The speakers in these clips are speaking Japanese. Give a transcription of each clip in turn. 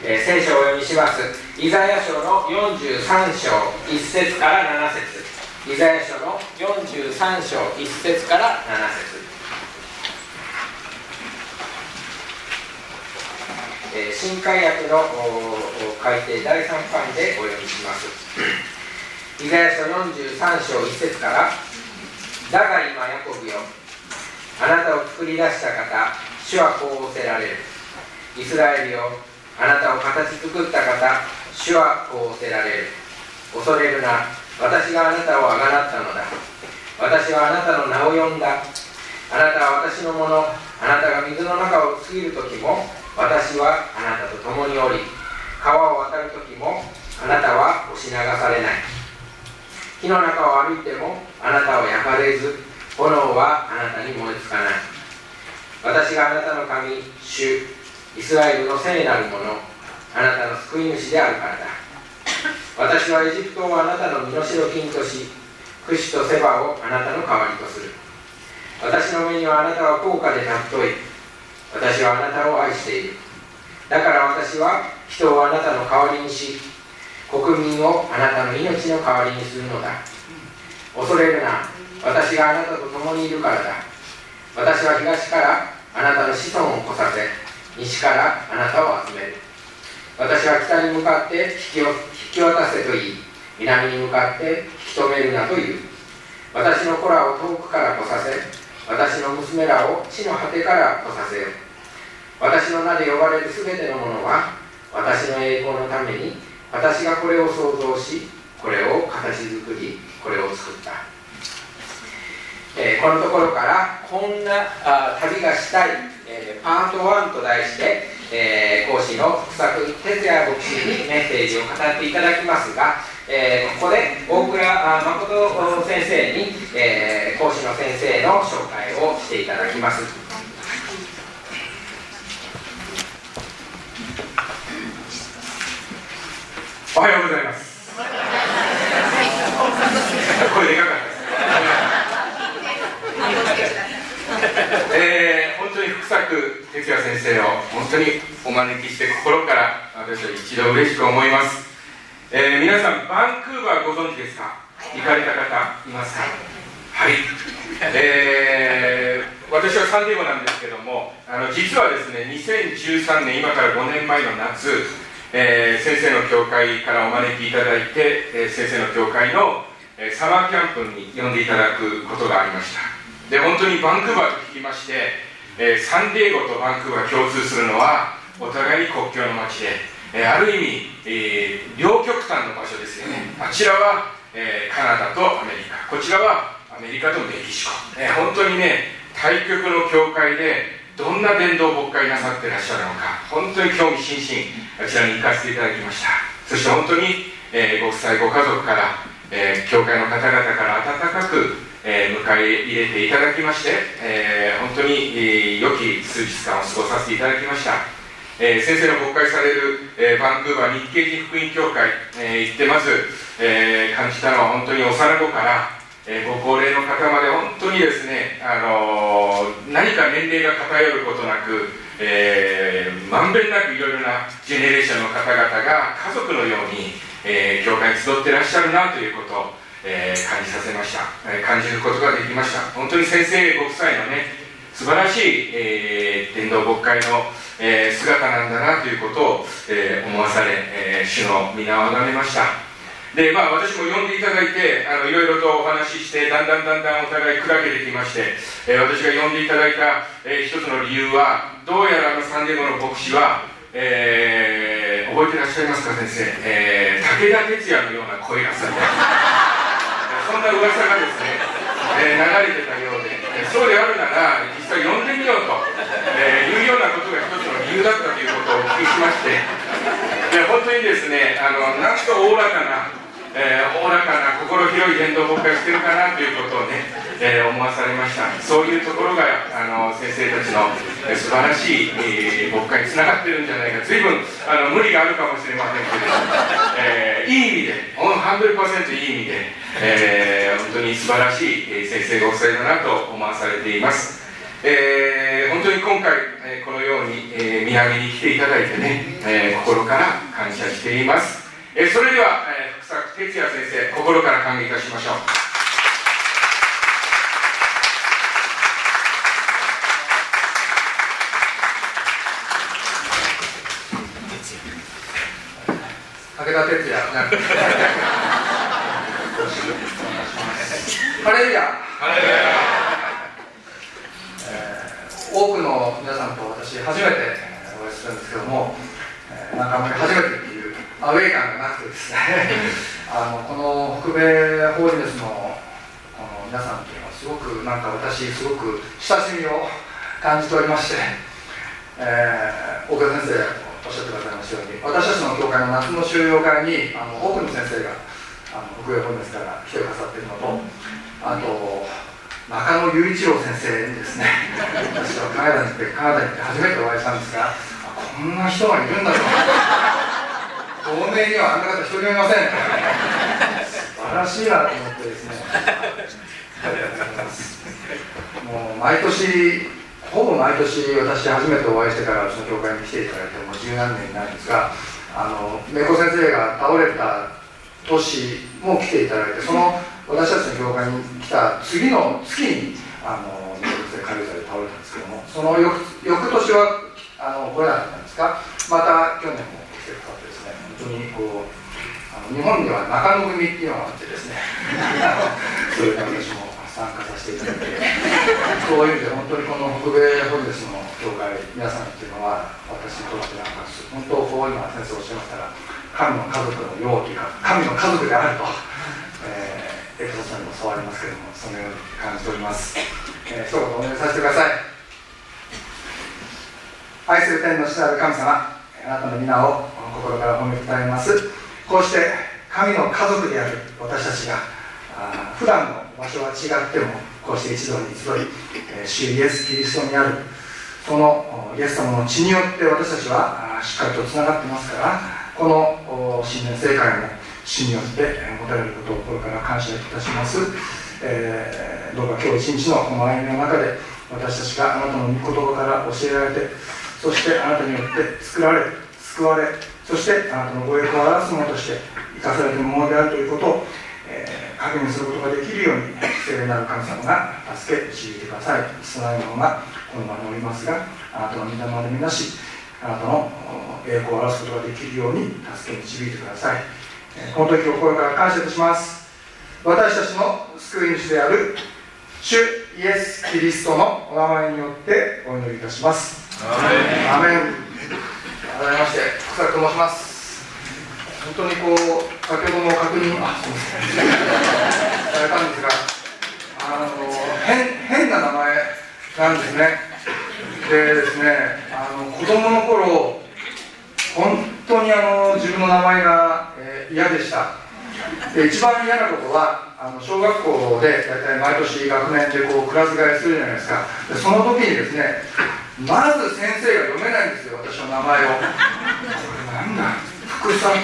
聖書をお読みします。イザヤ書の43章1節から7節。イザヤ書の43章1節から7節。新海訳の改訂第3版でお読みします。イザヤ書43章1節から、だが今ヤコブよ、あなたを作り出した方、主はこう仰せられる。イスラエルよ、あなたを形作った方、主はこう仰せられる。恐れるな、私があなたをあがなったのだ。私はあなたの名を呼んだ。あなたは私のもの。あなたが水の中を過ぎるときも、私はあなたと共におり、川を渡るときもあなたは押し流されない。火の中を歩いてもあなたを焼かれず、炎はあなたに燃えつかない。私があなたの神、主イスラエルの聖なるもの、あなたの救い主であるからだ。私はエジプトをあなたの身代金とし、クシとセバをあなたの代わりとする。私の目にはあなたは高価で尊い。私はあなたを愛している。だから私は人をあなたの代わりにし、国民をあなたの命の代わりにするのだ。恐れるな、私があなたと共にいるからだ。私は東からあなたの子孫を来させ、西からあなたを集める。私は北に向かって引き渡せと言い、南に向かって引き止めるなと言う。私の子らを遠くから来させ、私の娘らを地の果てから来させよ。私の名で呼ばれるすべてのものは、私の栄光のために、私がこれを創造し、これを形作り、これを作った。このところからこんな旅がしたい、パート1と題して、講師の福作哲也牧師にメッセージを語っていただきますが、ここで大倉誠先生に、講師の先生の紹介をしていただきます。おはようございます。声でかかったです。本当に福作哲也先生を本当にお招きして心から私は一度嬉しく思います。皆さんバンクーバーご存知ですか？行かれた方いますか？はい。私はサンディエゴなんですけども、実はですね、2013年今から5年前の夏、先生の教会からお招きいただいて、先生の教会のサマーキャンプに呼んでいただくことがありました。で、本当にバンクーバーと聞きまして、サンディエゴとバンクーバー共通するのはお互いに国境の街で、ある意味、両極端の場所ですよね。あちらは、カナダとアメリカ、こちらはアメリカとメキシコ、本当にね、対極の教会でどんな伝道牧会なさってらっしゃるのか、本当に興味津々あちらに行かせていただきました。そして本当に、ご夫妻ご家族から、教会の方々から温かく、迎え入れていただきまして、本当に、良き数日間を過ごさせていただきました。先生の牧会される、バンクーバー日系人福音教会、行ってまず、感じたのは本当に幼子から、ご高齢の方まで本当にですね、何か年齢が偏ることなく、まんべんなくいろいろなジェネレーションの方々が家族のように、教会に集ってらっしゃるなということを、感じさせました、感じることができました。本当に先生ご夫妻のね、素晴らしい、伝道牧会の、姿なんだなということを、思わされ、主の皆を崇めました。で、私も呼んでいただいて、いろいろとお話しして、だんだんお互い砕けてきまして、私が呼んでいただいた、一つの理由は、どうやらサンディエゴの牧師は、覚えてらっしゃいますか先生、武田鉄矢のような声がするそんな噂がですね、流れてたようで、そうであるなら実際呼んでみようと、いうようなことが一つの理由だったということをお聞きしまして、本当にですね、なんとおおらかな心広い伝道牧会をしているかなということをね、思わされました。そういうところが先生たちの素晴らしい、牧会につながっているんじゃないか。随分無理があるかもしれませんけれども、いい意味で 100% いい意味で、本当に素晴らしい先生ご夫妻だなと思わされています。本当に今回、 このように、南に来ていただいてね、心から感謝しています。それでは、福作哲也先生、心から歓迎いたしましょう。武田哲也ハレルヤ、多くの皆さんと私初めてお会いするんですけども、なんかあんまり初めてっていうアウェー感がなくてですねこの北米ホーリネスの皆さんっていうのはすごくなんか私すごく親しみを感じておりまして、大倉先生おっしゃってくださいましたように、私たちの教会の夏の修養会に多くの先生が北米ホーリネスから来てくださっているのと、あと中野雄一郎先生にですね私はカナダに行って初めてお会いしたんですが、こんな人がいるんだと透明にはあんな方一人もいません素晴らしいなと思ってですねありがとうございます。もう毎年ほぼ毎年私初めてお会いしてからその教会に来ていただいてもう十何年になるんですが、芽子先生が倒れた年も来ていただいて、その私たちの教会に来た次の月に芽子先生軽井沢で倒れたんですけども、その翌年は来れなかったんですが、また去年も来てくださってですね、本当にこう日本では中野組っていうのがあってですねそれで私も参加させていただいて、そういう意味で本当にこの北米ホリネスの教会皆さんっていうのは私にとってなんか本当こう今先生おっしゃいましたが、神の家族のようというか神の家族であると、エクソスにもそうありますけれども、そのように感じております。一言お願いさせてください。愛する天の父なる神様、あなたの皆を心から褒めたたえます。こうして神の家族である私たちが普段の場所は違ってもこうして一堂に集い、主イエス・キリストにあるそのイエス様の血によって私たちはしっかりとつながっていますから、この新年聖会も主によって持たれることを心から感謝いたします。どうか今日一日のこの歩みの中で私たちがあなたの御言葉から教えられて、そしてあなたによって作られ、救われ、そしてあなたのご栄光を表すものとして生かされているものであるということを、確認することができるように聖霊なる神様が助け導いてください。少ない者がこの場におりますが、あなたの御霊でみなし、あなたの栄光を表すことができるように助け導いてください。この時を心から感謝いたします。私たちの救い主である主イエス・キリストのお名前によってお祈りいたします。アメン。改めまして福作と申します。本当にこう先ほども確認すみませんされたんですが、変な名前なんですね。でですね、子供の頃本当に自分の名前が、嫌でした。で一番嫌なことは小学校で大体毎年学年でこうクラス替えするじゃないですか。でその時にですね、まず先生が読めないんですよ、私の名前を。これなんだ、福迫、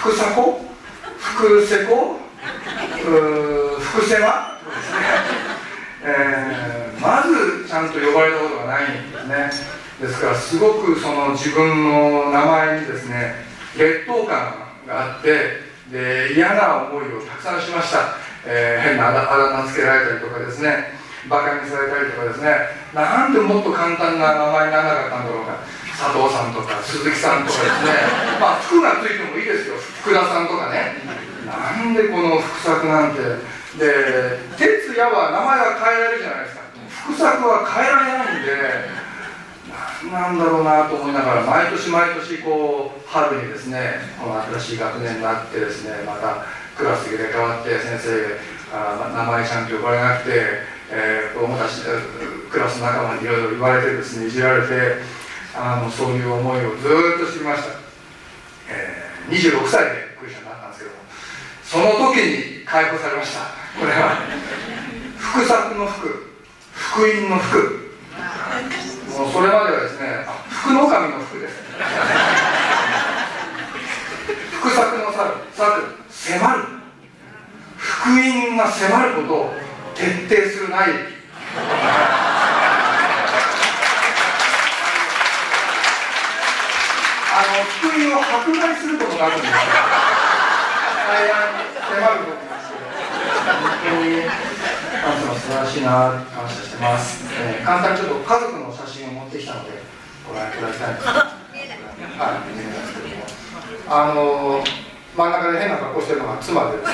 福瀬子、福瀬間ですね。まずちゃんと呼ばれたことがないんですね。ですからすごくその自分の名前にですね劣等感があって、で嫌な思いをたくさんしました。変なあだ名つけられたりとかですね、バカにされたりとかですね、なんでもっと簡単な名前にならなかったんだろうか。佐藤さんとか鈴木さんとかですね、まあ福がついてもいいですよ、福田さんとかね。なんでこの福作なんて。で哲也は名前は変えられるじゃないですか。福作は変えられないんで、なんだろうなと思いながら毎年毎年こう春にですね、この新しい学年になってですね、またクラス入れ替わって先生名前ちゃんと呼ばれなくて、子供たちクラスの仲間にいろいろ言われてですね、いじられて、そういう思いをずっとしてきました。26歳でクリスチャンになったんですけども、その時に解放されました。これは福作の福、福音の福、もうそれまではですね、福の神の福です。福作の作、迫る、福音が迫ることを徹底するない。 を迫害することがあるんですよ。大安に迫ることなんですけど、本当に感謝の素晴らしいな、感謝してます。簡単にちょっと家族の写真を持ってきたのでご覧いただきたいんです。はい、見えないですけども、真ん中で変な格好してるのが妻でですね、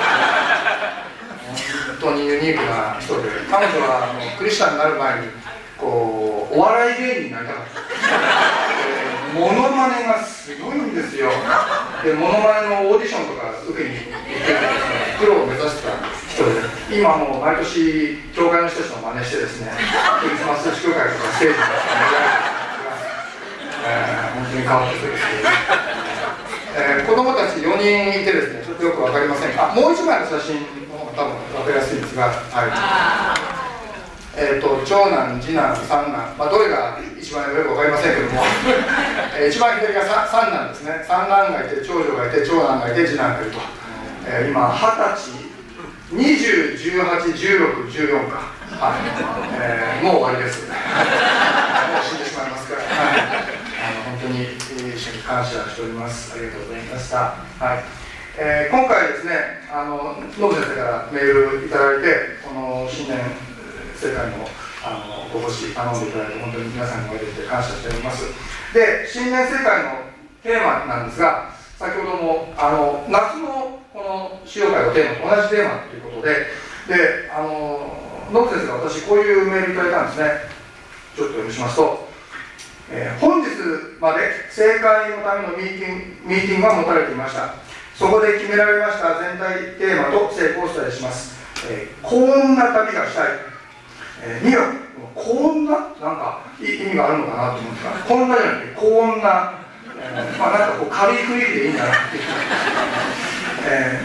本当にユニークな人で、彼女はクリスチャンになる前にこうお笑い芸人になりたかった。モノマネがすごいんですよ。でモノマネのオーディションとか受けに行ってですね、プロを目指してた人で、今もう毎年教会の人たちの真似してですね、クリスマス祝会とかステージとか本当に変わった人ですけど、子供たち4人いてですね、ちょっとよく分かりませんが、もう1枚の写真の方が多分分かりやすいんですが、長男、次男、三男、どれが一番よく分かりませんけども一番左が三男ですね。三男がいて、長女がいて、長男がいて、次男がいると、今20歳、20、18、16、14か、もう終わりですもう死んでしまいますから、本当に一緒に感謝しております。ありがとうございました。今回ですね、ノブ先生からメールいただいて、この新年聖会のご奉仕頼んでいただいて、本当に皆さんにお会いできて感謝しております。で、新年聖会のテーマなんですが、先ほども夏のこの使用会のテーマと同じテーマということで、ノブ先生が私こういうメールいただいたんですね。ちょっと読みしますと、本日まで聖会のためのミーティングが持たれていました。そこで決められました全体テーマと成功をお伝えします。こんな旅がしたい。見よ、こんな、なんか意味があるのかなと思うんですが、こんなじゃなくて、こんな、なんかこう軽い雰囲気でいいんだなっていう。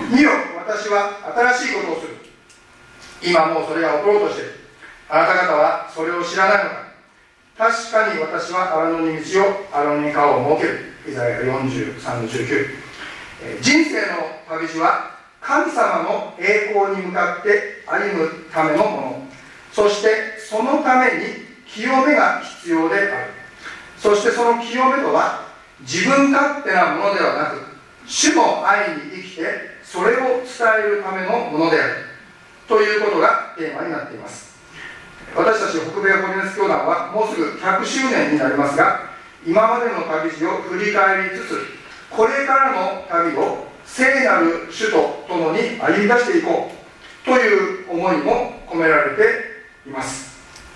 見よ、私は新しいことをする。今もうそれが起ころうとしている。あなた方はそれを知らないのか。確かに私は荒野に道を、荒野に川を設ける。イザヤ43の19。人生の旅路は神様の栄光に向かって歩むためのもの。そしてそのために清めが必要である。そしてその清めとは自分勝手なものではなく、主の愛に生きてそれを伝えるためのものであるということがテーマになっています。私たち北米ホリネス教団はもうすぐ100周年になりますが、今までの旅路を振り返りつつ、これからの旅を聖なる主と共に歩み出していこうという思いも込められています。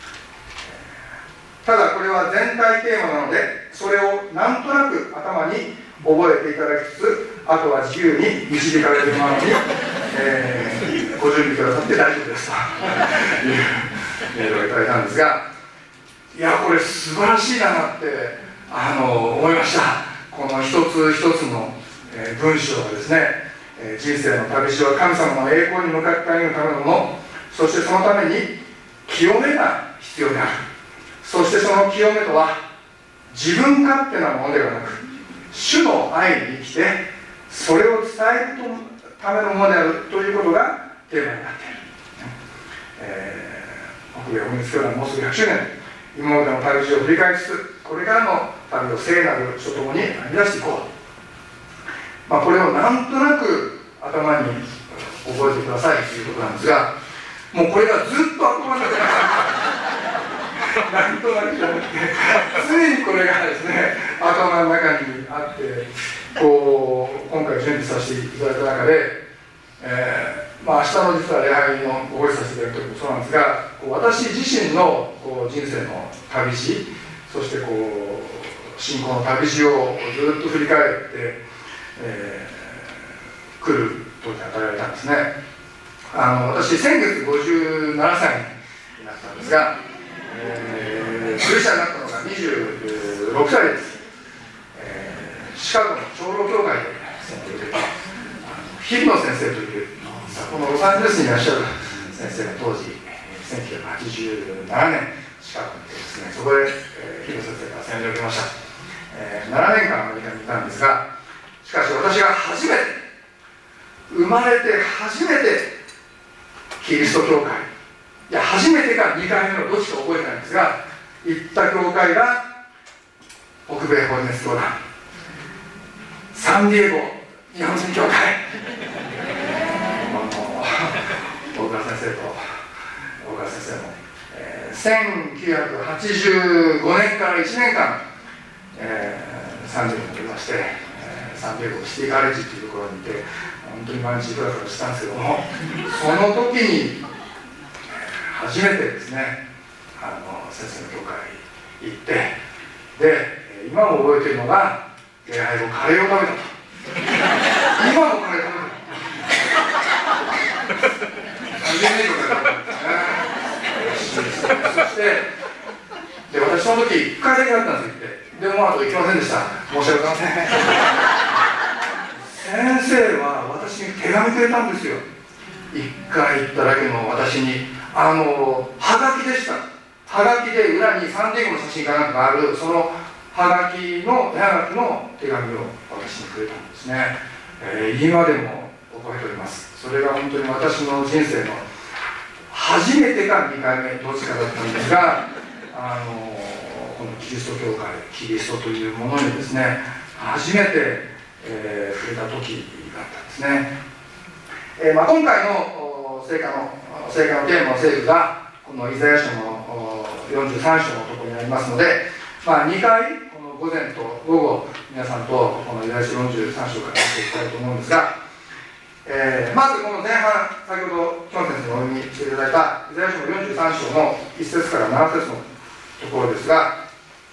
ただこれは全体テーマなので、それをなんとなく頭に覚えていただきつつ、あとは自由に導かれているのに、ご準備くださって大丈夫ですというメールをいただいたんですが、いやこれ素晴らしいなって思いました。この一つ一つの、文章がですね、人生の旅路は神様の栄光に向かって歩むためのもの、そしてそのために清めが必要である。そしてその清めとは自分勝手なものではなく、主の愛に生きてそれを伝えるためのものであるということがテーマになっている。北米ホリネス教団もうすぐ100周年、今までの旅路を振り返りつつ、これからの旅を聖なる書ともに編み出していこう。これをなんとなく頭に覚えてくださいということなんですが、もうこれがずっと頭の中になんとなく思ってついにこれがですね頭の中にあって、こう今回準備させていただいた中で、明日の実は礼拝のご挨拶させていただく時もそうなんですが、私自身の人生の旅路、そして信仰の旅路をずっと振り返って来る時に与えられたんですね。私先月57歳になったんですが、クリスチャンになったのが26歳です。シカゴの長老教会で先生を受けた日比野先生というこのロサンゼルスにいらっしゃる先生が当時1987年シカゴにいてですね、そこで日比野先生から洗礼を受けました。7年間アメリカにいたんですが、しかし私が初めて生まれて初めてキリスト教会、いや初めてか2回目のどっちか覚えてないんですが、行った教会が北米ホリネス教団。 サンディエゴ日本人協会大倉先生も、1985年から1年間、サンディエゴにいまして、サンディエゴシティカレッジというところにいて、本当に毎日クラクラしたんですけども、その時に初めてですね、先生の教会に行って、で今も覚えているのが、礼拝後カレーを食べたと。今もカレー食べた。30年以上カレー食べたんですね。そしてで、私その時1回だけだったんですよ。でもあと行きませんでした。申し訳ございません。先生は私に手紙くれたんですよ。1回行っただけの私に、はがきでした。はがきで裏にサンディエゴの写真かなんかがある、そのはがきの手紙を私にくれたんですね。今でも覚えております。それが本当に私の人生の初めてか2回目どっちかだったんですが、このキリスト教会、キリストというものにですね、初めて、触れた時だったんですね。今回の聖歌のテーマの聖句がこのイザヤ書の43章のところにありますので、2回この午前と午後皆さんとこのイザヤ書43章から見ていきたいと思うんですが、まずこの前半、先ほどキョン先生にお読みしていただいたイザヤ書の43章の1節から7節のところですが、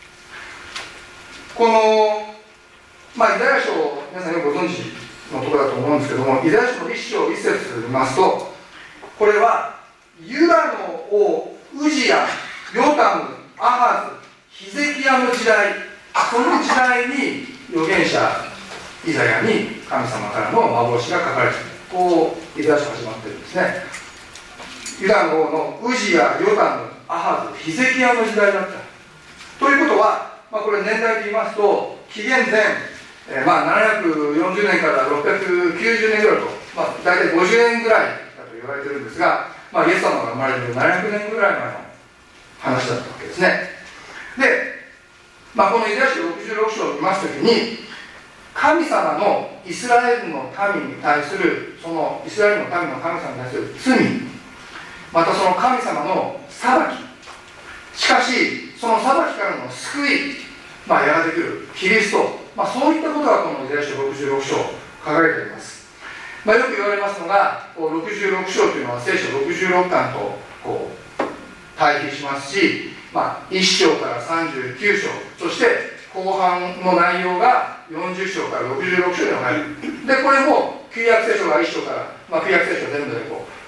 この、イザヤ書を皆さんよくご存知のところだと思うんですけども、イザヤ書の1章1節を見ますと、これはユダの王ウジヤ、ヨタム、アハズ、ヒゼキヤの時代、その時代に預言者イザヤに神様からの幻が書かれている、こうイザヤ書始まっているんですね。ユダの王のウジヤ、ヨタム、アハズ、ヒゼキヤの時代だったということは、これ年代で言いますと紀元前、740年から690年ぐらいと、大体50年ぐらいだと言われているんですが、イエス様が生まれる700年ぐらい前の話だったわけですね。で、このイザヤ書66章を見ますときに、神様のイスラエルの民に対する、そのイスラエルの民の神様に対する罪、またその神様の裁き、しかしその裁きからの救い、やがて来るキリスト、そういったことがこのイザヤ書66章書かれております。よく言われますのが、66章というのは聖書66巻と対比しますし、1章から39章、そして後半の内容が40章から66章に分かれる。で、これも旧約聖書が1章から、旧約聖書全部で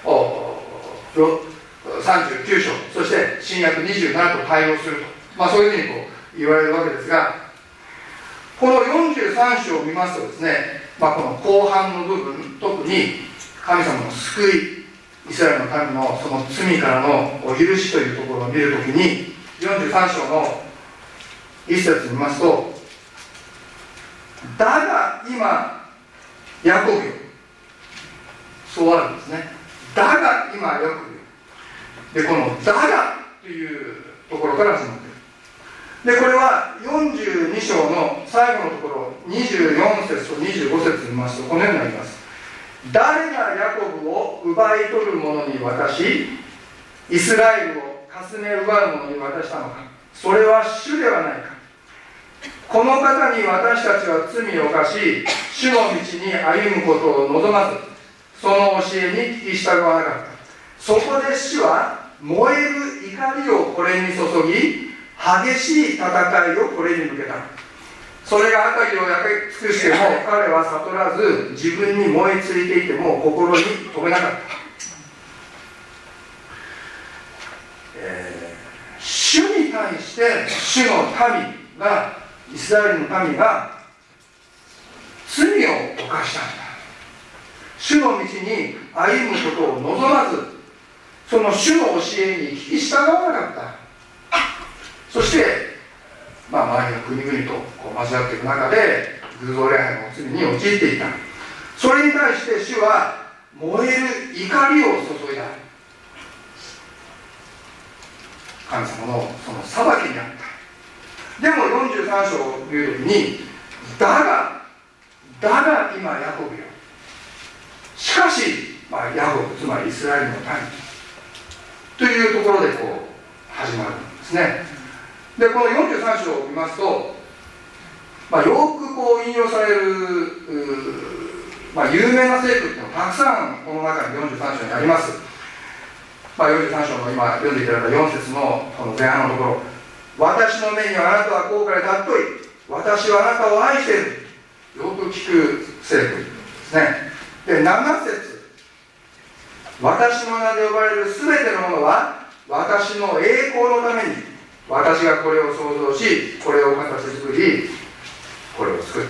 39章、そして新約27と対応すると、そういうふうに言われるわけですが、この43章を見ますとですね、この後半の部分、特に神様の救い、イスラエルの民のその罪からのお許しというところを見るときに、43章の一節を見ますと、だが今ヤコブよ、そうあるんですね。だが今ヤコブよ。で、このだがというところから始まっている。で、これは42章の最後のところ、24節と25節を見ますと、このようになります。誰がヤコブを奪い取る者に渡し、イスラエルをかすめ奪う者に渡したのか。それは主ではないか。この方に私たちは罪を犯し、主の道に歩むことを望まず、その教えに聞き従わなかった。そこで主は燃える怒りをこれに注ぎ、激しい戦いをこれに向けた。それが辺りを焼き尽くしても彼は悟らず、自分に燃えついていても心に留めなかった。主に対して主の民が、イスラエルの民が罪を犯したんだ。主の道に歩むことを望まず、その主の教えに聞き従わなかった。そして、周りの国々と交わっていく中で偶像礼拝の罪に陥っていた。それに対して主は燃える怒りを注いだ。神様のその裁きにあった。でも43章を見るときに、だだが今ヤコブよ、しかし、ヤコブ、つまりイスラエルの民というところで始まるんですね。でこの43章を見ますと、よく引用される有名な聖句っていうのがたくさんこの中に43章にあります。43章の今読んでいただいた4節のこの前半のところ、私の目にはあなたは高価で尊い、私はあなたを愛している、よく聞く聖句ですね。で7節、私の名で呼ばれるすべてのものは私の栄光のために私がこれを創造し、これを形作り、これを作った、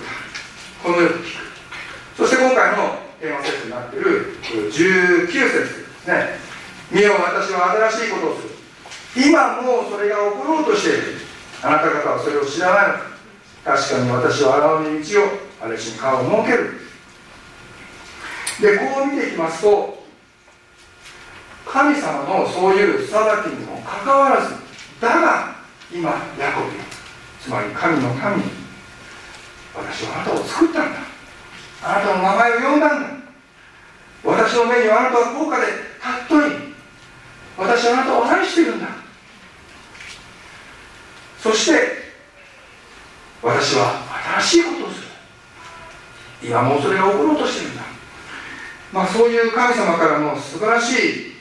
このよく聞く。そして今回のテーマ節になっている19節ですね。見よ、私は新しいことをする、今もうそれが起ころうとしている、あなた方はそれを知らないのか。確かに私は荒野に道を、荒れ地に川を設ける。でこう見ていきますと、神様のそういう裁きにもかかわらず、だが今ヤコブ、つまり神の民に、私はあなたを作ったんだ、あなたの名前を呼んだんだ、私の目にはあなたは高価で尊い、私はあなたを愛しているんだ、そして私は新しいことをする、今もうそれが起ころうとしているんだ。そういう神様からの素晴らしい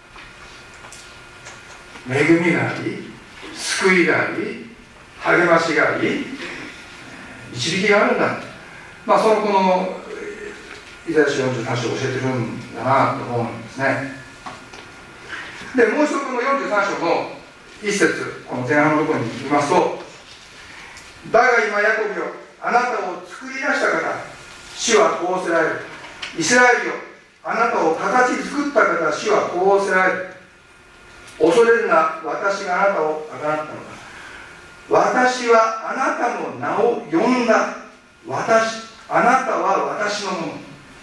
恵みがあり、救いがあり、励ましがあり、導きがあるんだ。そのこのイザヤ書43章を教えてるんだなと思うんですね。でもう一度この43章の一節、この前半のところに見ますと、だが今ヤコブよ、あなたを作り出した方、主はこうおせられる。イスラエルよ、あなたを形作った方、主はこうおせられる。恐れるな、私があなたをあがなったのだ。私はあなたの名を呼んだ。あなたは私のもの。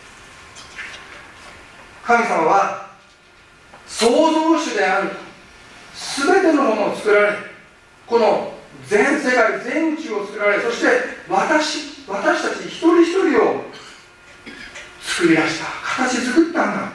神様は創造主である。すべてのものを作られ、この全世界全宇宙を作られ、そして私たち一人一人を作り出した、形作ったんだ。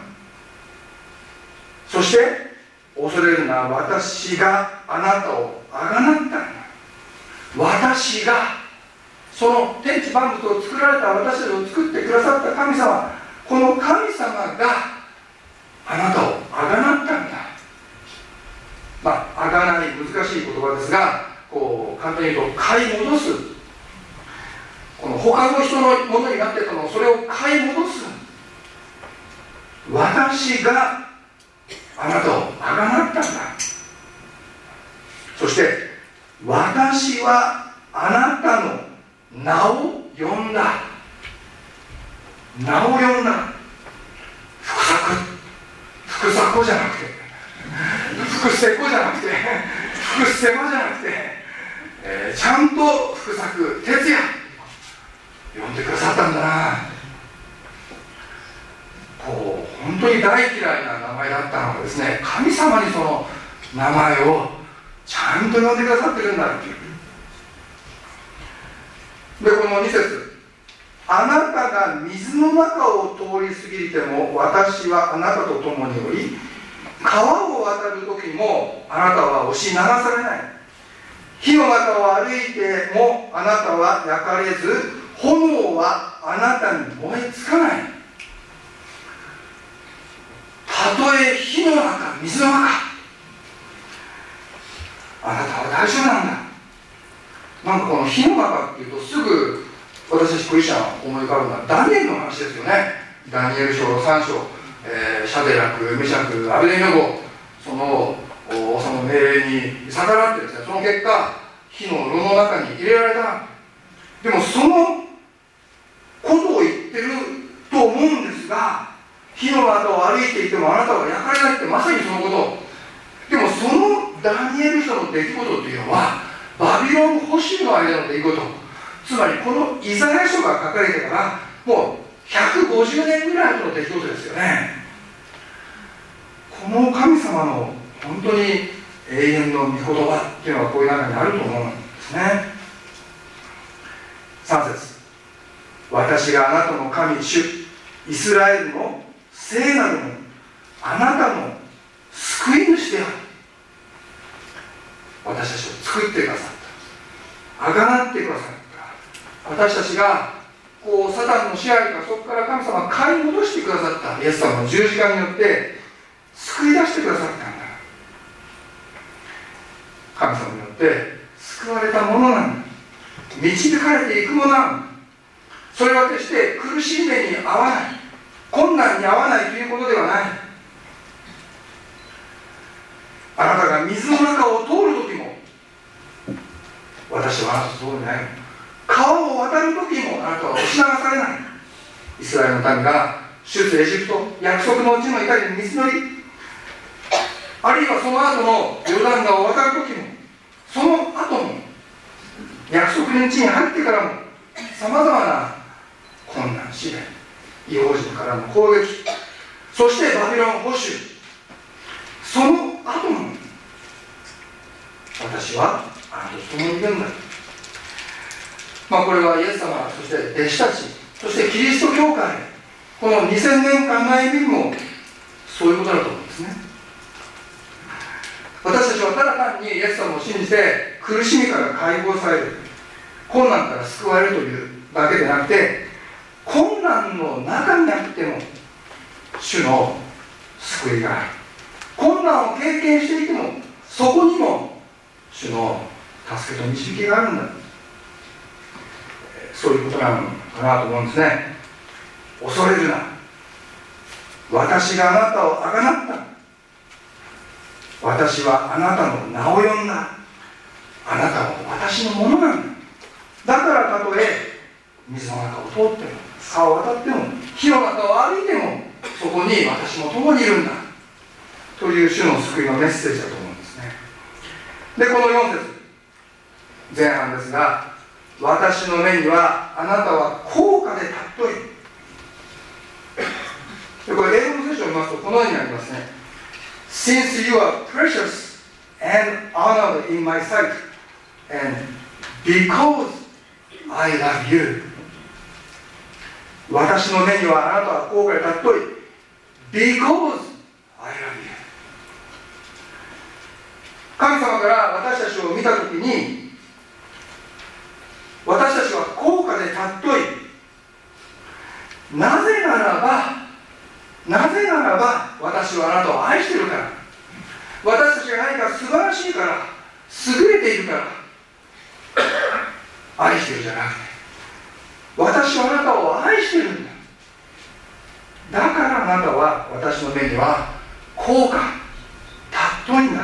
そして恐れるな、私があなたをあがなったんだ。私が、その天地万物を作られた私たちを作ってくださった神様、この神様があなたをあがなったんだ。あがない、難しい言葉ですが、簡単に言うと買い戻す、この他の人のものになってたのをそれを買い戻す。私があなたをあがなったんだ。そして私はあなたの名を呼んだ。名を呼んだ。福作じゃなくて、福世子じゃなくて、福世間じゃなくて、ちゃんと福作哲也呼んでくださったんだな。本当に大嫌いな名前だったのがですね、神様にその名前をちゃんと呼んでくださってるんだっていう。でこの2節、あなたが水の中を通り過ぎても私はあなたと共におり、川を渡る時もあなたは押し流されない。火の中を歩いてもあなたは焼かれず、炎はあなたに燃えつかない。たとえ火の中、水の中、あなたは大丈夫なんだ。この火の中っていうとすぐ私たちクリスチャン思い浮かぶのはダニエルの話ですよね。ダニエル書3章、シャデラク、メシャク、アベデネゴ、その命令に逆らってですね、その結果火の炉の中に入れられた。でもそのことを言ってると思うんですが、火の中を歩いていてもあなたは焼かれないって、まさにそのこと。でもそのダニエル書の出来事というのはバビロン捕囚の間の出来事、つまりこのイザヤ書が書かれてからもう150年ぐらいの出来事ですよね。この神様の本当に永遠の御言葉っていうのはこういう中にあると思うんですね。3節、 私があなたの神主イスラエルの聖なるもの、あなたの救い主である。私たちを作ってくださった、あがなってくださった、私たちがサタンの支配からそこから神様が買い戻してくださったイエス様の十字架によって救い出してくださったんだ。神様によって救われたものなんだ、導かれていくものなんだ。それは決して苦しい目に遭わない、困難に遭わないということではない。あなたが水の中を通る時も私はあなたと通りない。川を渡る時もあなたは押し流されない。イスラエルの民が出エジプト約束の地の怒りに道のり、あるいはその後のヨルダン川を渡る時も、その後も約束の地に入ってからもさまざまな困難、試練、異邦人からの攻撃、そしてバビロン捕囚、その後も私はあなたと共にいるんだ。これはイエス様、そして弟子たち、そしてキリスト教会、この2000年間の歩みもそういうことだと思うんですね。私たちはただ単にイエス様を信じて苦しみから解放される、困難から救われるというだけでなくて、困難の中にあっても主の救いがある。困難を経験していてもそこにも主の助けと導きがあるんだ。そういうことなのかなと思うんですね。恐れるな、私があなたをあがなった、私はあなたの名を呼んだ、あなたは私のものなんだ。だからたとえ水の中を通っても川を渡っても火の中を歩いてもそこに私も共にいるんだという主の救いのメッセージだと思うんですね。でこの4節前半ですが、私の目にはあなたは高価で尊い。でこれ英語の聖書を見ますとこのようになりますね。 Since you are precious and honored in my sight and because I love you。 私の目にはあなたは高価で尊い because I love you。 神様から私たちを見たときに、私たちは高価で尊い。なぜならば私はあなたを愛しているから。私たちが何か素晴らしいから、優れているから愛しているじゃなくて、私はあなたを愛しているんだ。だからあなたは私の目には高価、尊いんだ。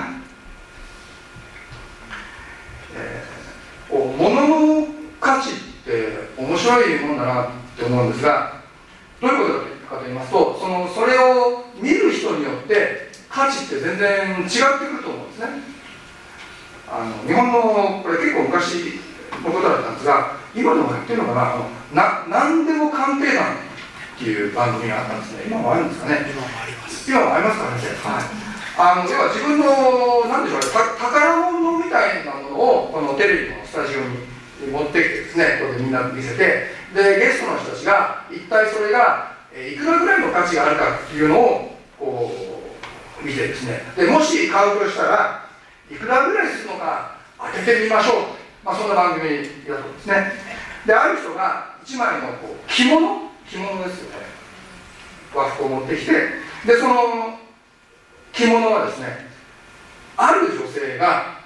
物の価値って面白いものだなって思うんですが、どういうことかと言いますと、それを見る人によって価値って全然違ってくると思うんですね。日本のこれ結構昔のことだったんですが、今でもやってるのかな、何でも鑑定団っていう番組があったんですね。今もあるんですかね。今もあります。今もありますかね。はい。要は自分の何でしょうね、宝物みたいなものをこのテレビのスタジオに持ってきてですね、これでみんな見せて、でゲストの人たちが一体それがいくらぐらいの価値があるかっていうのをこう見てですね、でもし買うとしたらいくらぐらいするのか当ててみましょう、そんな番組だとですね。である人が1枚の着物ですよね、和服を持ってきて、でその着物はですね、ある女性が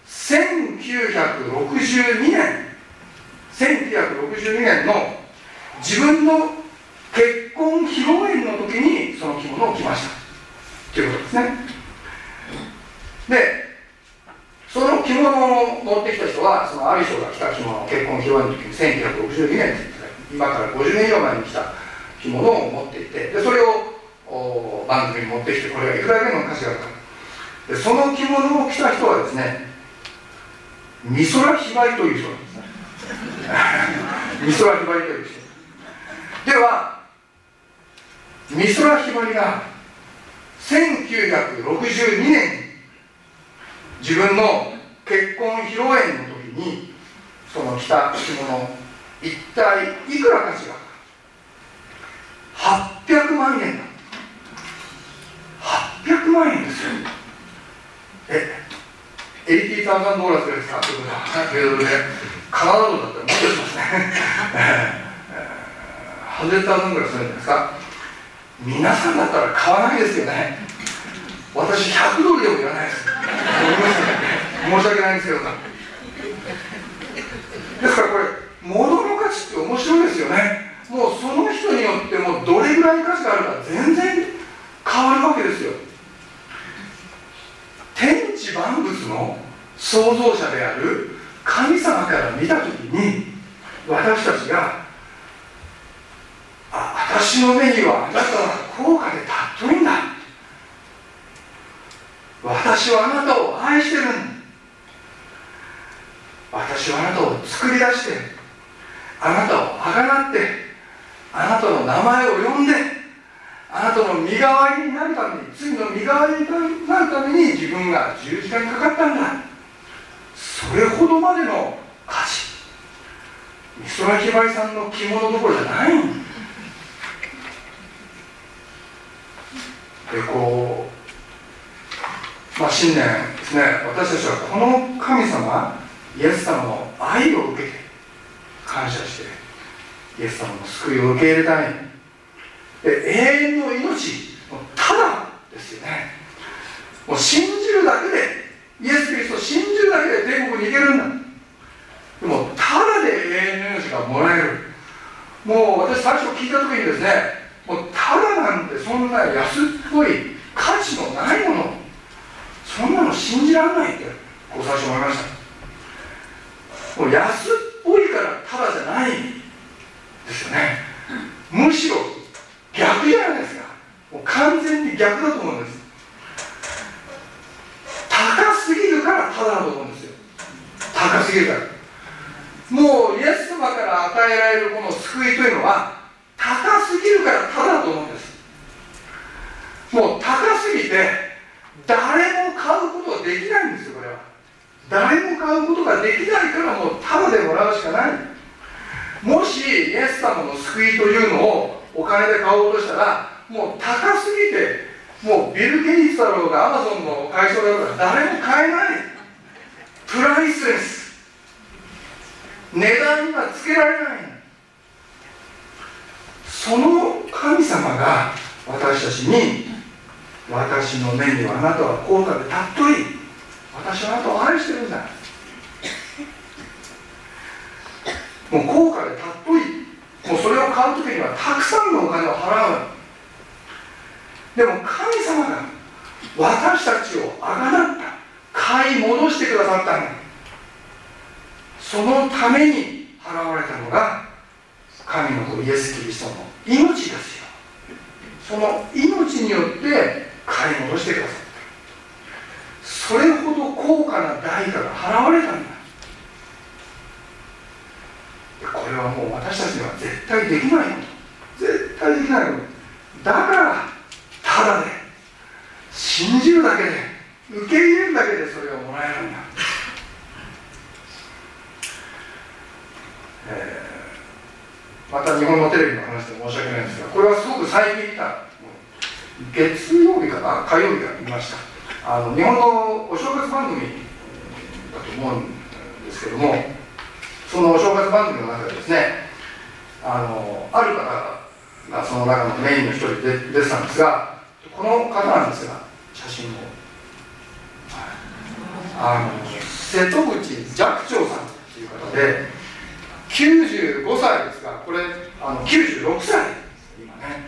1962年の自分の結婚披露宴の時にその着物を着ましたということですね。でその着物を持ってきた人は、そのある人が着た着物を結婚披露宴の時に1962年ですね、今から50年以上前に着た着物を持っていて、でそれを番組に持ってきて、これがいくらぐらいの価値があるか。でその着物を着た人はですね、美空ひばりという人なんですね。美空ひばりという人では、美空ひばりが1962年に自分の結婚披露宴の時にその着た着物一体いくら価値があるか。800万円だ。800万円ですよ。$80,000ですかということは、米ドルで、カナダドルだったらもっとしますね。$100,000ぐらいするんじゃないですか。皆さんだったら買わないですよね。私100ドルでもいらないです。申し訳ないんですけど。ですからこれ、物の価値って面白いですよね。もうその人によってもどれぐらい価値があるか全然変わるわけですよ。天地万物の創造者である神様から見たときに、私たちが私の目にはあなたは高価で尊いんだ、私はあなたを愛してるんだ、私はあなたを作り出して、あなたをあがなって、あなたの名前を呼んで、あなたの身代わりになるために、罪の身代わりになるために自分が十字架にかかったんだ。それほどまでの価値、美空ひばりさんの着物どころじゃないんで、新年ですね、私たちはこの神様イエス様の愛を受けて感謝して、イエス様の救いを受け入れたい。で、永遠の命、ただですよね。もう信じるだけで、イエス・キリストを信じるだけで天国に行けるんだ。でもただで永遠の命がもらえる。もう私最初聞いた時にですね、もうただなんてそんな安っぽい価値のないもの、そんなの信じられないって最初思いました。もう安っぽいからただじゃないですよね。むしろ逆じゃないですか。もう完全に逆だと思うんです。高すぎるからただだと思うんですよ。高すぎるから。もうイエス様から与えられるこの救いというのは高すぎるからただだと思うんです。もう高すぎて誰も買うことができないんですよ。これは誰も買うことができないから、もうただでもらうしかない。もしイエス様の救いというのをお金で買おうとしたら、もう高すぎて、もうビル・ゲイツだろうがアマゾンの会社だろうが誰も買えない。プライスレス、値段にはつけられない。その神様が私たちに、私の目にはあなたは高価で尊い、私はあなたを愛してるんだ、もう高価で尊い、もうそれを買うときにはたくさんのお金を払う。でも神様が私たちをあがなった、買い戻してくださったんだ。そのために払われたのが神の子イエス・キリストの命ですよ。その命によって買い戻してくださった。それほど高価な代価が払われたんだ。これはもう私たちには絶対できないこと、絶対できないことだから、ただで信じるだけで、受け入れるだけでそれがもらえるんだ。また日本のテレビの話で申し訳ないんですが、これはすごく最近見た、月曜日かな、火曜日か見ました。日本のお正月番組だと思うんですけども、そのお正月番組の中でですね、ある方がその中のメインの一人で出てたんですが、この方なんですが、写真を瀬戸口寂聴さんという方で、95歳ですが、これ96歳今ね、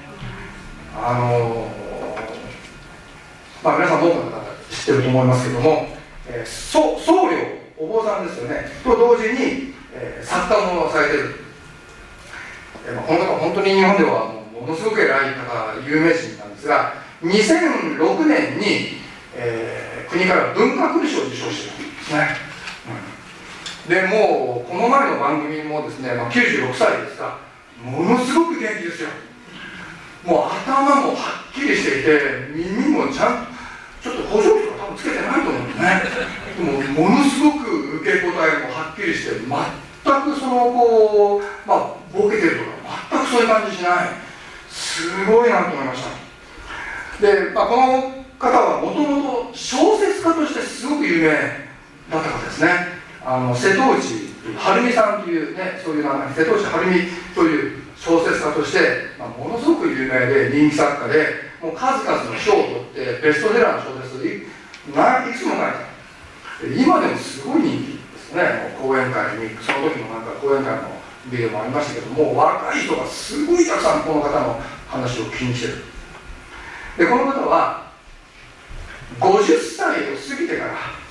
皆さん多くの方知ってると思いますけども、僧侶、お坊さんですよね、と同時に、作家もされてる。この方は本当に日本ではものすごく偉い方、有名人なんですが、2006年に、国から文化勲章を受章してるんですね。でもうこの前の番組もですね、96歳ですが、ものすごく元気ですよ。もう頭もはっきりしていて、耳もちゃんと、ちょっと補聴器とか多分つけてないと思うんですね。でもものすごく受け答えもはっきりして、全くボケてるとか全くそういう感じしない。すごいなと思いました。で、この方はもともと小説家としてすごく有名だった方ですね。瀬戸内晴美さんというね、そういう名前、瀬戸内晴美という小説家として、ものすごく有名で人気作家で、もう数々の賞を取ってベストセラーの小説をいくつも書いた。今でもすごい人気ですね。もう講演会に、その時の講演会のビデオもありましたけども、若い人がすごいたくさんこの方の話を聞きに来てる。で、この方は50歳を過ぎて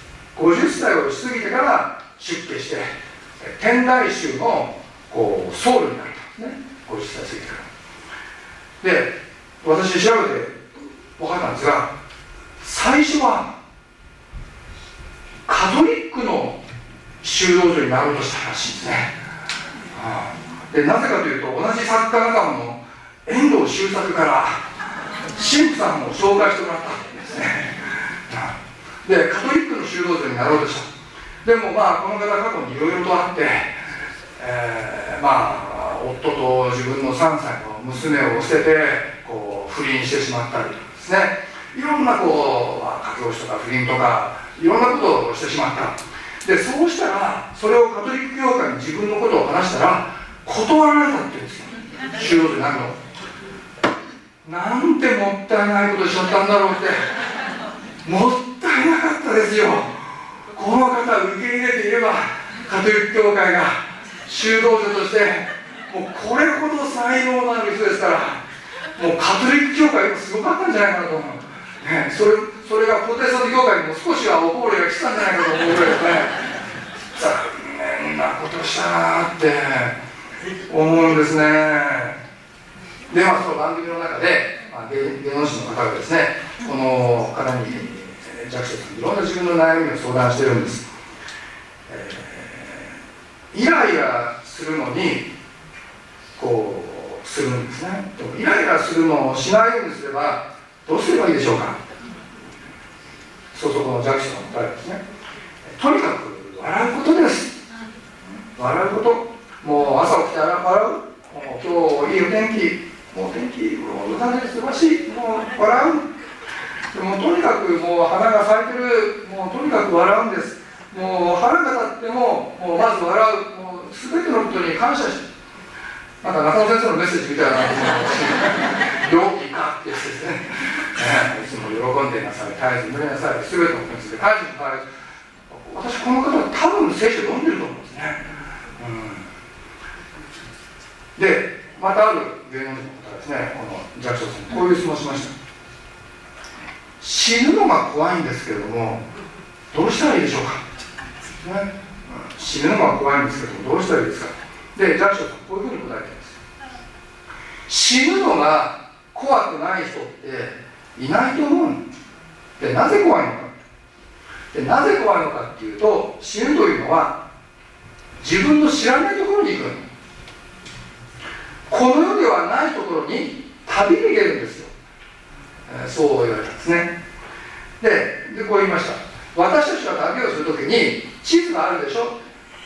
から出家して天台宗の僧侶になったんですね。50歳過ぎてから。で、私調べて分かったんですが、最初はカトリックの修道女になろうとしたらしいんですね。で、なぜかというと、同じ作家仲間の遠藤周作から神父さんも紹介してもらったんですね。で、カトリックの修道女になろうとした。でもこの方過去にいろいろとあって、夫と自分の3歳の娘を捨てて不倫してしまったりとかですね、いろんな駆け落ちとか不倫とかいろんなことをしてしまった。で、そうしたらそれをカトリック教会に自分のことを話したら断られたって言うんですよ、修道女になるの。なんてもったいないことしちゃったんだろうって。もったいなかったですよ。この方を受け入れていればカトリック教会が修道女としてもうこれほど才能のある人ですから、もうカトリック教会もすごかったんじゃないかなと思う、ね、それがプロテスタント教会にも少しはおこぼれが来たんじゃないかと思うぐらいですね。残念なことしたなって思うんですね。で、その番組の中で芸能人の方がですね、この方に寂聴さんいろんな自分の悩みを相談してるんです。イライラするのにするんですね。でもイライラするのをしないようにすればどうすればいいでしょうか。この寂聴さんの答えですね。とにかく笑うことです。笑うこと。もう朝起きたら笑う。もう今日いいお天気、もう天気もう風素晴らしい、もう笑う。でもとにかくもう花が咲いてる、もうとにかく笑うんです。もう腹が立ってもまず笑う。もう全てのことに感謝して、中野先生のメッセージみたいな良きかってやつですね。いつも喜んでなさい、絶えず祈りなさい、全てのことについて絶えずもらえる。私この方は多分聖書を読んでると思うんですね。で、またある芸能人の方ですね、この寂聴さんにこういう質問をしました。死ぬのが怖いんですけれどもどうしたらいいでしょうか、ね、死ぬのが怖いんですけどもどうしたらいいですか。で、寂聴さんこういうふうに答えています。死ぬのが怖くない人っていないと思う。で、なぜ怖いのか。で、なぜ怖いのかっていうと、死ぬというのは自分の知らないところに行く。この世ではないところに旅に出るんですよ。そう言われたんですね。で、こう言いました。私たちが旅をするときに地図があるでしょ。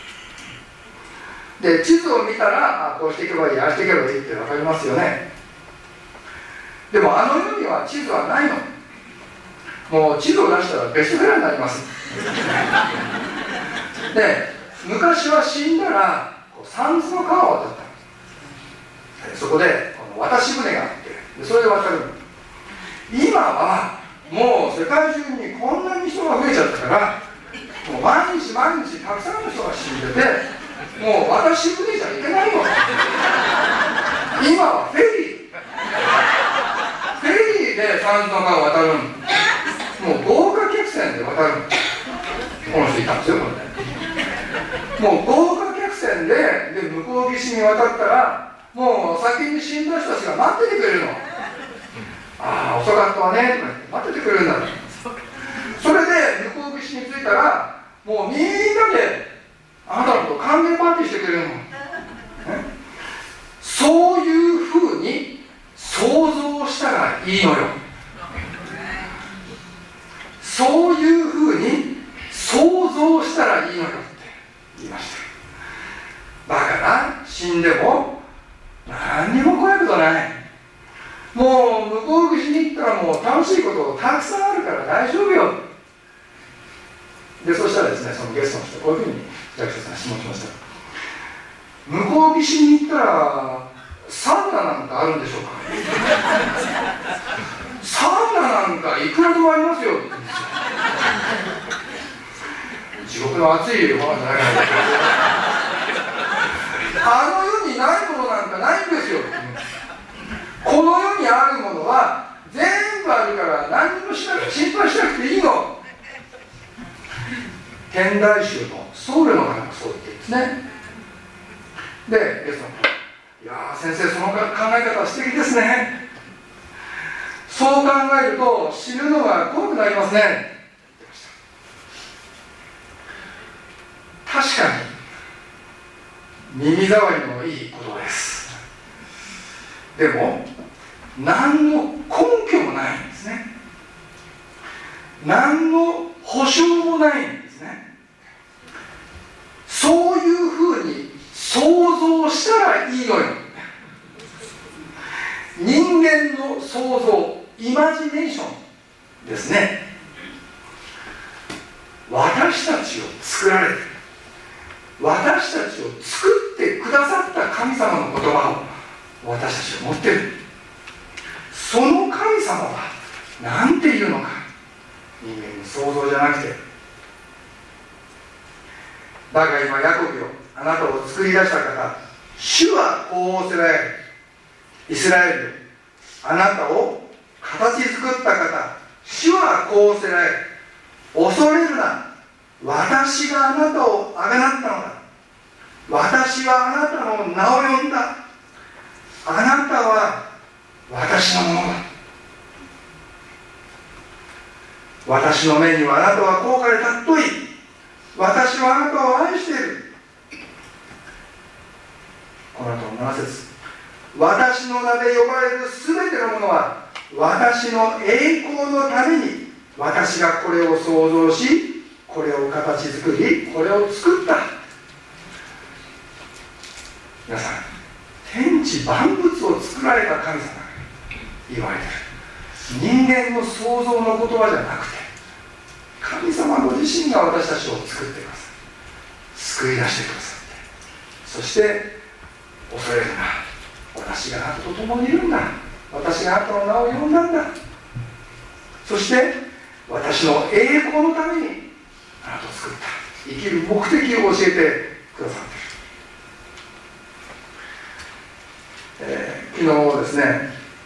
で、地図を見たらこうしていけばいい、ああしていけばいいって分かりますよね。でもあの世には地図はないの。もう地図を出したらベストセラーになりますで、昔は死んだら三途の川を渡った。そこで渡し船があって、それで渡る。今はもう世界中にこんなに人が増えちゃったから、もう毎日たくさんの人が死んでて、もう渡し船じゃいけないの。今はフェリーで三途の川を渡る。もう豪華客船で渡る。この人いたんですよ、これね。もう豪華客船で向こう岸に渡ったら、もう先に死んだ人たちが待っててくれるの。ああ、遅かったわねとか言って待っててくれるんだ。それで向こう岸に着いたら、もうみんなであなたのこと歓迎パーティーしてくれるの。そういうふうに想像したらいいのよ。そういうふうに想像したらいいのよって言いました。 死んでも何にも怖いことない。もう向こう岸に行ったらもう楽しいことたくさんあるから大丈夫よ。でそしたらですね、そのゲストの人こういうふうにジャクソンさん質問しました。向こう岸に行ったらサウナなんかあるんでしょうか。サウナなんかいくらでもありますよって言うんですよ。地獄の熱いものじゃないかあの世にないものなんかないんですよ。この世にあるものは全部あるから何にも心配しなくていいの。天台宗の僧侶の方がそう言ってるんですね。でゲストの方、いや先生その考え方は素敵ですね。そう考えると死ぬのが怖くなりますね。確かに耳障りのいい言葉です。でも何の根拠もないんですね。何の保証もないんですね。そういうふうに想像したらいいのよ。人間の想像、イマジネーションですね。私たちを作られて、私たちを作ってくださった神様の言葉を私たちは持っている。その神様は何て言うのか、人間の想像じゃなくて、だが今ヤコブよ、あなたを作り出した方、主はこうおせられる。イスラエルよ、あなたを形作った方、主はこうおせられる。恐れるな、私があなたをあがなったのだ。私はあなたの名を呼んだ。あなたは私のものだ。私の目にはあなたは高価で尊い。私はあなたを愛している。この後の7節、私の名で呼ばれるすべてのものは私の栄光のために私がこれを創造し、これを形作り、これを作った。皆さん、天地万物を作られた神様が言われている。人間の想像の言葉じゃなくて、神様ご自身が私たちを作ってください、救い出してくださって、そして恐れるな、私があなたと共にいるんだ、私があなたの名を呼んだんだ、そして私の栄光のためにあなたを作った、生きる目的を教えてくださっている。昨日ですね、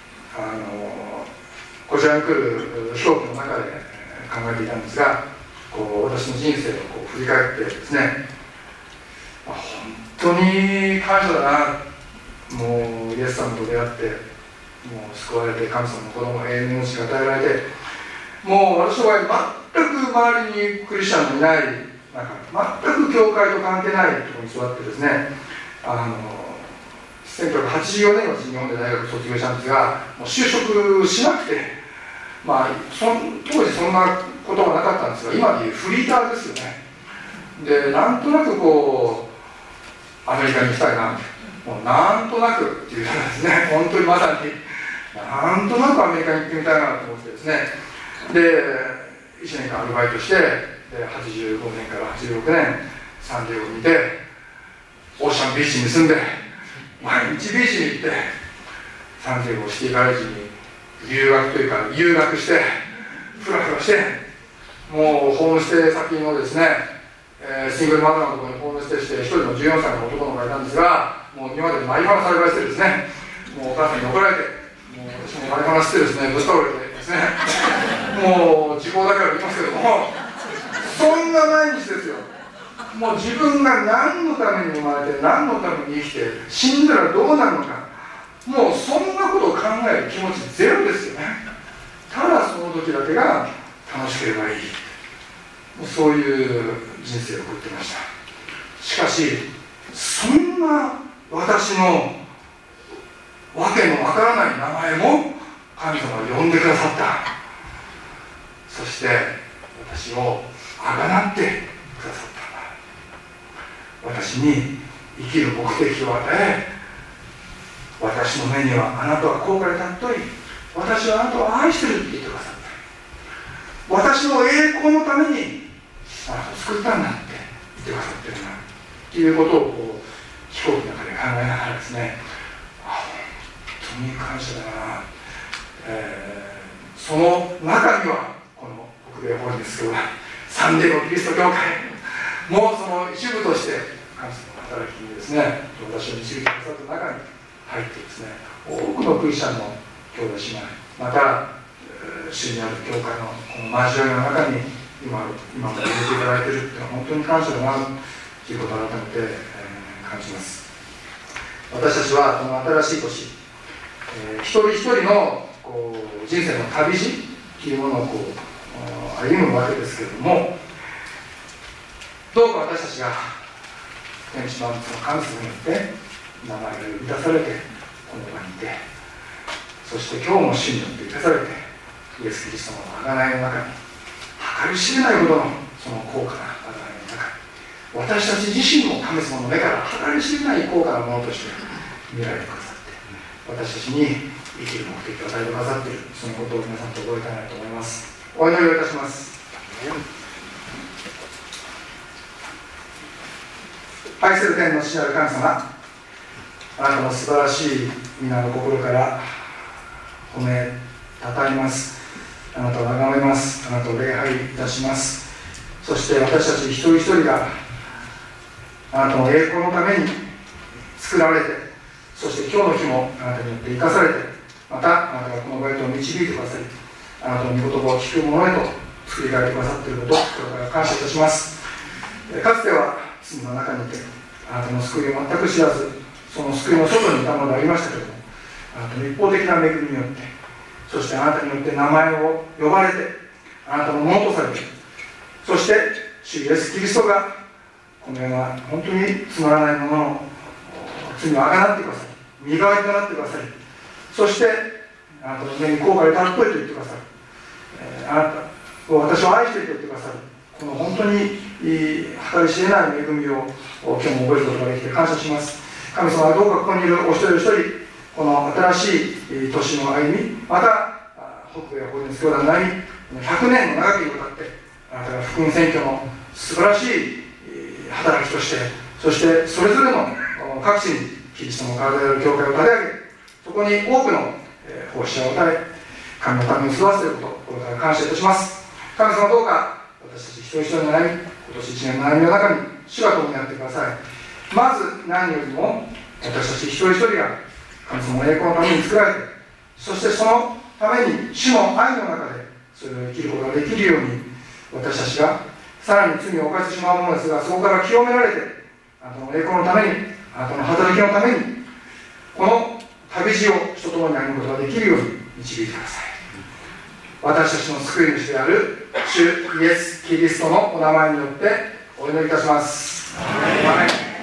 こちらに来る飛行機の中で考えていたんですが、私の人生を振り返ってですね、本当に感謝だな、もうイエス様と出会って、もう救われて、神様の子供、永遠の命が与えられて、もう私の場合全く周りにクリスチャンのいない中、全く教会と関係ないところに座ってですね、1984年に日本で大学卒業したんですが、もう就職しなくて、当時そんなことはなかったんですが、今でいうフリーターですよね。で、なんとなくアメリカに行きたいな、もうなんとなくっていうですね、本当にまさになんとなくアメリカに行ってみたいなと思ってですね、で1年間アルバイトして、で85年から86年サンディエゴにいて、オーシャンビーチに住んで、毎日ビーチに行って、サンディエゴシティカレッジに留学というか遊学して、フラフラして、もうホームステイ先のですね、シングルマザーのところにホームステイして、一人の14歳の男の子がいたんですが、もう今までマリファナ栽培してですね、もうお母さんに怒られて、もう私もマリファナしてですね、ぶち倒れてですね、もう時効だから言いますけども、そんな毎日ですよ。もう自分が何のために生まれて、何のために生きて、死んだらどうなるのか、もうそんなことを考える気持ちゼロですよね。ただその時だけが楽しければいい、もうそういう人生を送ってました。しかしそんな私のわけのわからない名前も神様は呼んでくださった。そして私をあがなってくださった。私に生きる目的を与え、私の目にはあなたは高価で尊い、私はあなたを愛してるって言ってくださった。私の栄光のためにあなたを救ったんだって言ってくださってるなっていうことを飛行機の中で考えながらですね、本当に感謝だな、その中にはこの北米法律教会、サンデーゴキリスト教会もうその一部として神様の働きにですね、私を導いてくださった中に入ってですね、多くのクリスチャンの兄弟姉妹、また主にある教会のこの交わりの中に今も入れていただいているっていうのは本当に感謝だなということを改めて、感じます。私たちはこの新しい年、一人一人の人生の旅路というものを歩むわけですけれども、どうか私たちが天地万物の神様によって名前が呼び出されてこの場にいて、そして今日も主によって生かされてイエス・キリストの贖いの中に計り知れないほどのその高価な贖いの中に、私たち自身も神様の目から計り知れない高価なものとして見られてくださって、私たちに生きる目的を与えてくださっている、そのことを皆さんと覚えたいなと思います。お祈りをいたします。愛する天の父なる神様、あなたの素晴らしい皆の心から褒めたたえます。あなたを崇めます。あなたを礼拝いたします。そして私たち一人一人があなたの栄光のために作られて、そして今日の日もあなたによって生かされて、またあなたがこの場へと導いてくださり、あなたの御言葉を聞く者へと作り変えてくださっていることをこれから感謝いたします。かつては罪の中にいてあなたの救いを全く知らず、その救いの外にいたものでありましたけれども、あなたの一方的な恵みによって、そしてあなたによって名前を呼ばれてあなたのものとされて、そして主イエス・キリストがこの世の本当につまらないものの罪をあがなってくださり、身代わりとなってくださり、そしてあなたの目に高価で尊いと言ってくださる、あなたを私を愛していると言ってくださる、この本当に計り知れない恵みを今日も覚えることができて感謝します。神様はどうかここにいるお一人お一人、この新しい年の歩み、また北米法律教団なり100年の長きにわたってあなたが福音宣教の素晴らしい働きとして、そしてそれぞれの各地にキリストの体である教会を立て上げ、そこに多くの奉仕者を与え、神のために過ごすということ、これから感謝いたします。神様どうか私たち一人一人の悩み、今年1年の悩みの中に主が共にあってください。まず何よりも私たち一人一人が神様の栄光のために作られて、そしてそのために主の愛の中でそれを生きることができるように、私たちがさらに罪を犯してしまうものですが、そこから清められてあなたの栄光のために、あなたの働きのために、この旅路を主と共に歩むことができるように導いてください。私たちの救い主である主イエス・キリストのお名前によってお祈りいたします。アーメン。